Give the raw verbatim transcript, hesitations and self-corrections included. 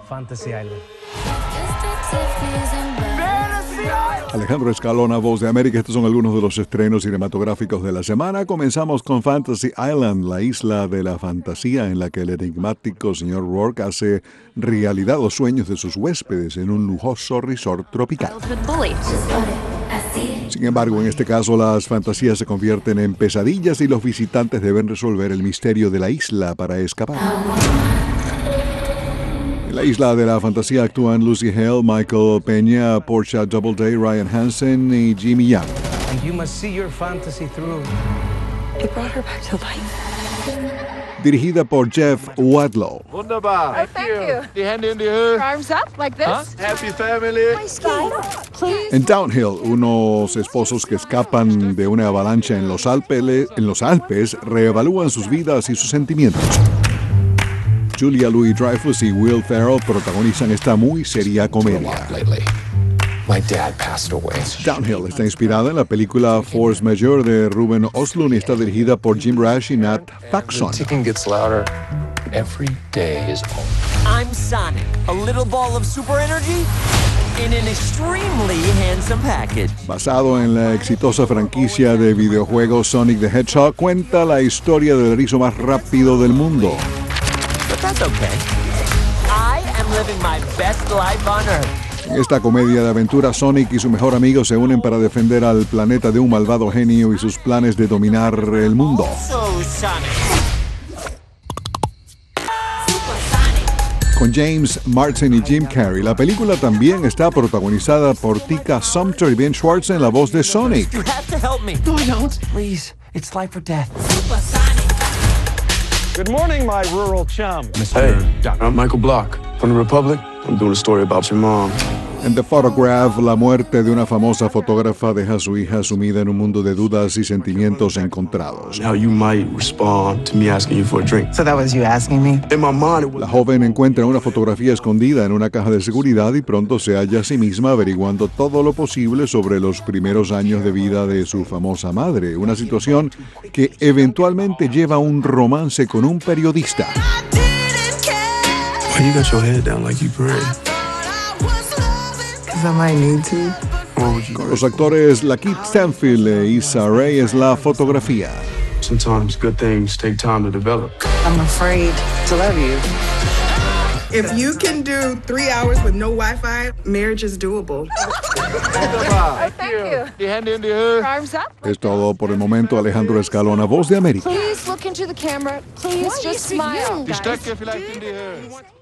Fantasy Island. Alejandro Escalona, Voz de América. Estos son algunos de los estrenos cinematográficos de la semana. Comenzamos con Fantasy Island, la isla de la fantasía en la que el enigmático señor Rourke hace realidad los sueños de sus huéspedes en un lujoso resort tropical. Sin embargo, en este caso, las fantasías se convierten en pesadillas y los visitantes deben resolver el misterio de la isla para escapar. En la isla de la fantasía actúan Lucy Hale, Michael Peña, Portia Doubleday, Ryan Hansen y Jimmy Young. And you must see your fantasy through. It brought her back to life. Dirigida por Jeff Wadlow. Wunderbar. Oh, thank you. Die Hände in die Höhe. Arms up like this. Huh? Happy family. Please. En Downhill, unos esposos que escapan de una avalancha en los Alpes, en los Alpes reevalúan sus vidas y sus sentimientos. Julia Louis-Dreyfus y Will Ferrell protagonizan esta muy seria comedia. My dad passed away. Downhill está inspirada en la película Force Majeure de Ruben Östlund y está dirigida por Jim Rash y Nat Faxon. The ticking gets louder. Every day is home. I'm Sonic, a little ball of super energy in an extremely handsome package. Basado en la exitosa franquicia de videojuegos Sonic the Hedgehog, cuenta la historia del erizo más rápido del mundo. But that's okay. I am living my best life on Earth. En esta comedia de aventura, Sonic y su mejor amigo se unen para defender al planeta de un malvado genio y sus planes de dominar el mundo. So Sonic. Con James Marsden y Jim Carrey, la película también está protagonizada por Tika Sumpter y Ben Schwartz en la voz de Sonic. You have to help me. No, I don't. Please, it's life or death. Good morning, my rural chum. Hey, I'm Michael Block from the Republic. I'm doing a story about your mom. En The Photograph, la muerte de una famosa fotógrafa deja a su hija sumida en un mundo de dudas y sentimientos encontrados. How you might respond to me asking you for a drink. So that was you asking me? In my mind, it was... La joven encuentra una fotografía escondida en una caja de seguridad y pronto se halla a sí misma averiguando todo lo posible sobre los primeros años de vida de su famosa madre. Una situación que eventualmente lleva a un romance con un periodista. Why you got your head down like you pray? Because I might need to. What would you Con los actores Lakeith Stanfield e Issa Rae es la fotografía. Sometimes good things take time to develop. I'm afraid to love you. If you can do three hours with no Wi-Fi, marriage is doable. Wunderbar. Thank you. Die Hände in die Höhe. Arms up. Es todo por el momento. Alejandro Escalona, Voz de América. Please look into the camera. Please just smile. Die Stöcke vielleicht in die Höhe.